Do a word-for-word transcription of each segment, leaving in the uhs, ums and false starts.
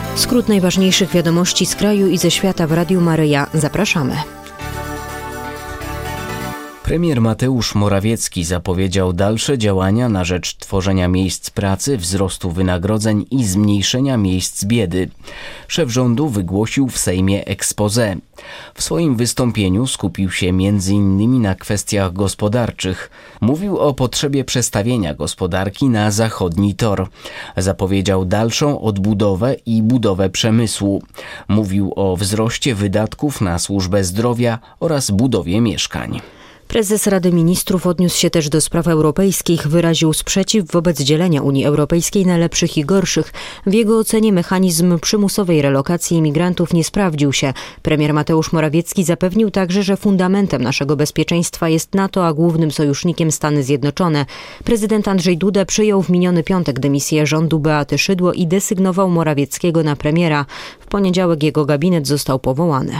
Skrót najważniejszych wiadomości z kraju i ze świata w Radiu Maryja. Zapraszamy. Premier Mateusz Morawiecki zapowiedział dalsze działania na rzecz tworzenia miejsc pracy, wzrostu wynagrodzeń i zmniejszenia miejsc biedy. Szef rządu wygłosił w Sejmie exposé. W swoim wystąpieniu skupił się między innymi na kwestiach gospodarczych. Mówił o potrzebie przestawienia gospodarki na zachodni tor. Zapowiedział dalszą odbudowę i budowę przemysłu. Mówił o wzroście wydatków na służbę zdrowia oraz budowie mieszkań. Prezes Rady Ministrów odniósł się też do spraw europejskich, wyraził sprzeciw wobec dzielenia Unii Europejskiej na lepszych i gorszych. W jego ocenie mechanizm przymusowej relokacji imigrantów nie sprawdził się. Premier Mateusz Morawiecki zapewnił także, że fundamentem naszego bezpieczeństwa jest NATO, a głównym sojusznikiem Stany Zjednoczone. Prezydent Andrzej Duda przyjął w miniony piątek dymisję rządu Beaty Szydło i desygnował Morawieckiego na premiera. W poniedziałek jego gabinet został powołany.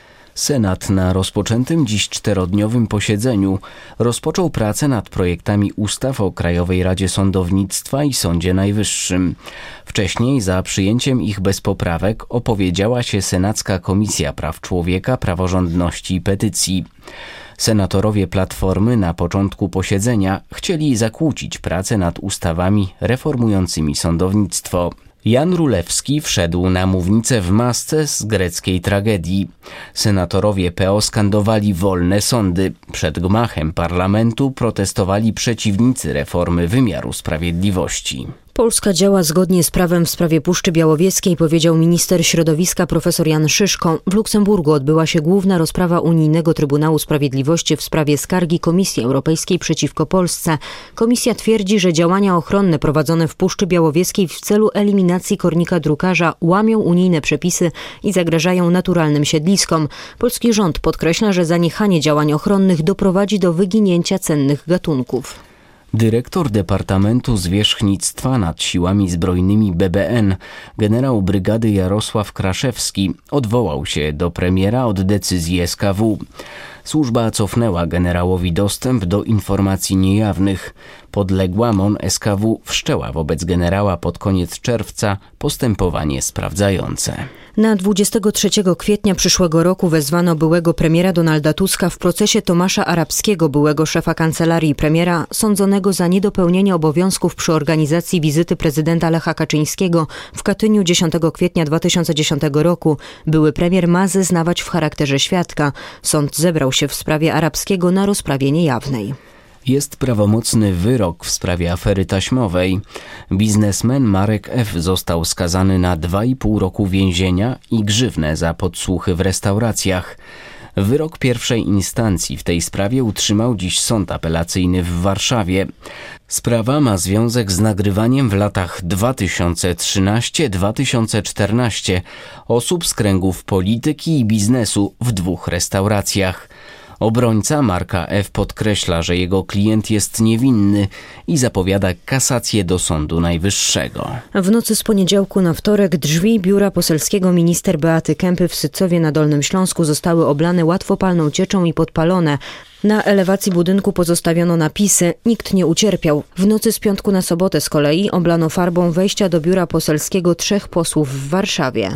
Senat na rozpoczętym dziś czterodniowym posiedzeniu rozpoczął pracę nad projektami ustaw o Krajowej Radzie Sądownictwa i Sądzie Najwyższym. Wcześniej za przyjęciem ich bez poprawek opowiedziała się Senacka Komisja Praw Człowieka, Praworządności i Petycji. Senatorowie Platformy na początku posiedzenia chcieli zakłócić pracę nad ustawami reformującymi sądownictwo. Jan Rulewski wszedł na mównicę w masce z greckiej tragedii. Senatorowie P O skandowali wolne sądy. Przed gmachem parlamentu protestowali przeciwnicy reformy wymiaru sprawiedliwości. Polska działa zgodnie z prawem w sprawie Puszczy Białowieskiej, powiedział minister środowiska profesor Jan Szyszko. W Luksemburgu odbyła się główna rozprawa Unijnego Trybunału Sprawiedliwości w sprawie skargi Komisji Europejskiej przeciwko Polsce. Komisja twierdzi, że działania ochronne prowadzone w Puszczy Białowieskiej w celu eliminacji kornika drukarza łamią unijne przepisy i zagrażają naturalnym siedliskom. Polski rząd podkreśla, że zaniechanie działań ochronnych doprowadzi do wyginięcia cennych gatunków. Dyrektor Departamentu Zwierzchnictwa nad Siłami Zbrojnymi B B N, generał brygady Jarosław Kraszewski, odwołał się do premiera od decyzji S K W. Służba cofnęła generałowi dostęp do informacji niejawnych. Podległa M O N S K W wszczęła wobec generała pod koniec czerwca postępowanie sprawdzające. Na dwudziestego trzeciego kwietnia przyszłego roku wezwano byłego premiera Donalda Tuska w procesie Tomasza Arabskiego, byłego szefa kancelarii premiera, sądzonego za niedopełnienie obowiązków przy organizacji wizyty prezydenta Lecha Kaczyńskiego w Katyniu dziesiątego kwietnia dwa tysiące dziesiątego roku. Były premier ma zeznawać w charakterze świadka. Sąd zebrał się w sprawie Arabskiego na rozprawie niejawnej. Jest prawomocny wyrok w sprawie afery taśmowej. Biznesmen Marek F. został skazany na dwa i pół roku więzienia i grzywnę za podsłuchy w restauracjach. Wyrok pierwszej instancji w tej sprawie utrzymał dziś sąd apelacyjny w Warszawie. Sprawa ma związek z nagrywaniem w latach dwa tysiące trzynastym do dwa tysiące czternastego osób z kręgów polityki i biznesu w dwóch restauracjach. Obrońca Marka F. podkreśla, że jego klient jest niewinny i zapowiada kasację do Sądu Najwyższego. W nocy z poniedziałku na wtorek drzwi biura poselskiego minister Beaty Kempy w Sycowie na Dolnym Śląsku zostały oblane łatwopalną cieczą i podpalone. Na elewacji budynku pozostawiono napisy „Nikt nie ucierpiał”. W nocy z piątku na sobotę z kolei oblano farbą wejścia do biura poselskiego trzech posłów w Warszawie.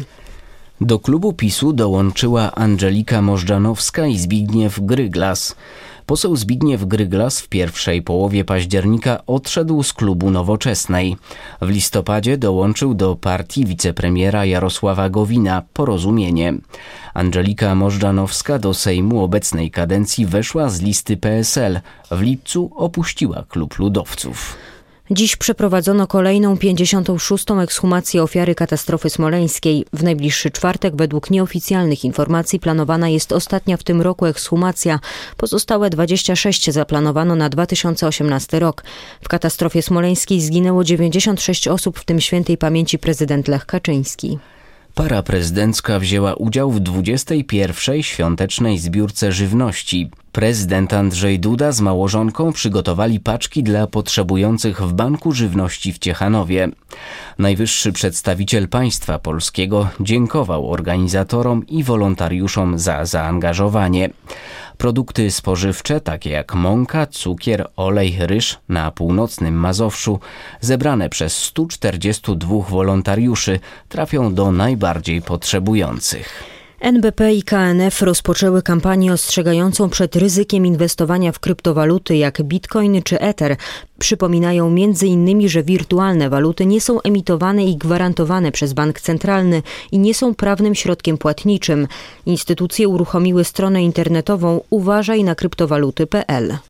Do klubu PiSu dołączyła Andżelika Możdżanowska i Zbigniew Gryglas. Poseł Zbigniew Gryglas w pierwszej połowie października odszedł z klubu Nowoczesnej. W listopadzie dołączył do partii wicepremiera Jarosława Gowina Porozumienie. Andżelika Możdżanowska do Sejmu obecnej kadencji weszła z listy P S L. W lipcu opuściła klub Ludowców. Dziś przeprowadzono kolejną pięćdziesiątą szóstą ekshumację ofiary katastrofy smoleńskiej. W najbliższy czwartek według nieoficjalnych informacji planowana jest ostatnia w tym roku ekshumacja. Pozostałe dwadzieścia sześć zaplanowano na dwa tysiące osiemnasty rok. W katastrofie smoleńskiej zginęło dziewięćdziesiąt sześć osób, w tym świętej pamięci prezydent Lech Kaczyński. Para prezydencka wzięła udział w dwudziestej pierwszej świątecznej zbiórce żywności. Prezydent Andrzej Duda z małżonką przygotowali paczki dla potrzebujących w Banku Żywności w Ciechanowie. Najwyższy przedstawiciel państwa polskiego dziękował organizatorom i wolontariuszom za zaangażowanie. Produkty spożywcze, takie jak mąka, cukier, olej, ryż na północnym Mazowszu, zebrane przez stu czterdziestu dwóch wolontariuszy, trafią do najbardziej potrzebujących. N B P i K N F rozpoczęły kampanię ostrzegającą przed ryzykiem inwestowania w kryptowaluty jak bitcoin czy ether. Przypominają między innymi, że wirtualne waluty nie są emitowane i gwarantowane przez bank centralny i nie są prawnym środkiem płatniczym. Instytucje uruchomiły stronę internetową uważaj na kryptowaluty kropka p l.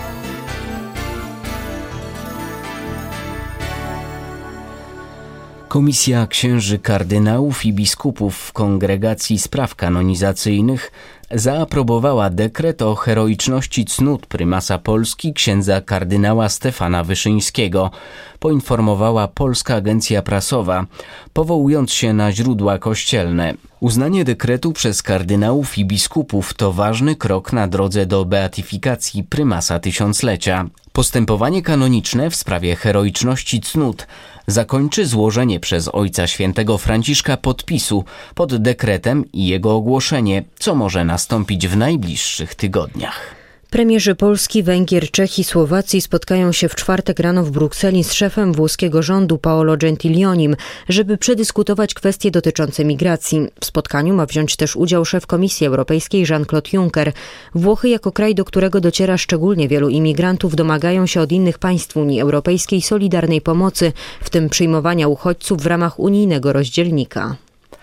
Komisja księży kardynałów i biskupów w Kongregacji Spraw Kanonizacyjnych zaaprobowała dekret o heroiczności cnót prymasa Polski księdza kardynała Stefana Wyszyńskiego, poinformowała Polska Agencja Prasowa, powołując się na źródła kościelne. Uznanie dekretu przez kardynałów i biskupów to ważny krok na drodze do beatyfikacji prymasa tysiąclecia. Postępowanie kanoniczne w sprawie heroiczności cnót zakończy złożenie przez Ojca Świętego Franciszka podpisu pod dekretem i jego ogłoszenie, co może nastąpić w najbliższych tygodniach. Premierzy Polski, Węgier, Czech i Słowacji spotkają się w czwartek rano w Brukseli z szefem włoskiego rządu Paolo Gentilionim, żeby przedyskutować kwestie dotyczące migracji. W spotkaniu ma wziąć też udział szef Komisji Europejskiej Jean-Claude Juncker. Włochy jako kraj, do którego dociera szczególnie wielu imigrantów, domagają się od innych państw Unii Europejskiej solidarnej pomocy, w tym przyjmowania uchodźców w ramach unijnego rozdzielnika.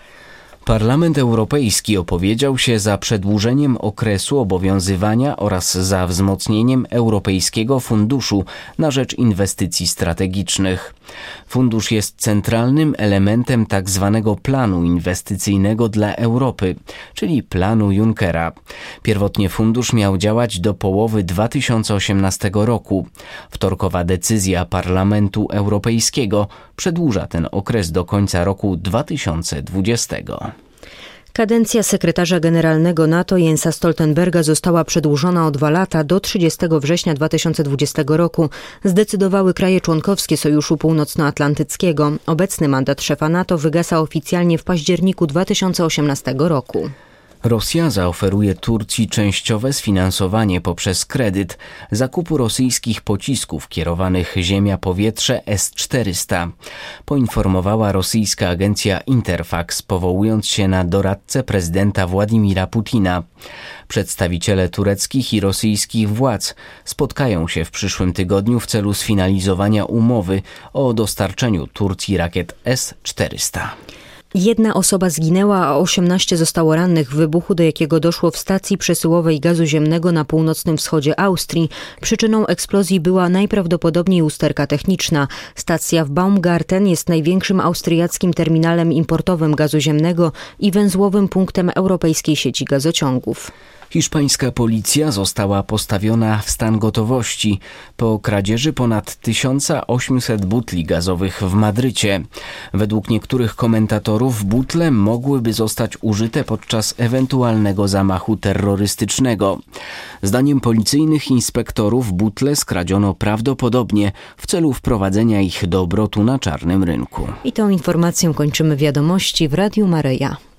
Parlament Europejski opowiedział się za przedłużeniem okresu obowiązywania oraz za wzmocnieniem Europejskiego Funduszu na rzecz Inwestycji Strategicznych. Fundusz jest centralnym elementem tzw. planu inwestycyjnego dla Europy, czyli planu Junckera. Pierwotnie fundusz miał działać do połowy dwa tysiące osiemnastego roku. Wtorkowa decyzja Parlamentu Europejskiego przedłuża ten okres do końca roku dwa tysiące dwudziestego. Kadencja sekretarza generalnego NATO Jensa Stoltenberga została przedłużona o dwa lata do trzydziestego września dwa tysiące dwudziestego roku. Zdecydowały kraje członkowskie Sojuszu Północnoatlantyckiego. Obecny mandat szefa NATO wygasa oficjalnie w październiku dwa tysiące osiemnastego roku. Rosja zaoferuje Turcji częściowe sfinansowanie poprzez kredyt zakupu rosyjskich pocisków kierowanych ziemia-powietrze S czterysta, poinformowała rosyjska agencja Interfax, powołując się na doradcę prezydenta Władimira Putina. Przedstawiciele tureckich i rosyjskich władz spotkają się w przyszłym tygodniu w celu sfinalizowania umowy o dostarczeniu Turcji rakiet S czterysta. Jedna osoba zginęła, a osiemnaście zostało rannych w wybuchu, do jakiego doszło w stacji przesyłowej gazu ziemnego na północnym wschodzie Austrii. Przyczyną eksplozji była najprawdopodobniej usterka techniczna. Stacja w Baumgarten jest największym austriackim terminalem importowym gazu ziemnego i węzłowym punktem europejskiej sieci gazociągów. Hiszpańska policja została postawiona w stan gotowości po kradzieży ponad tysiąc osiemset butli gazowych w Madrycie. Według niektórych komentatorów butle mogłyby zostać użyte podczas ewentualnego zamachu terrorystycznego. Zdaniem policyjnych inspektorów butle skradziono prawdopodobnie w celu wprowadzenia ich do obrotu na czarnym rynku. I tą informacją kończymy wiadomości w Radiu Maryja.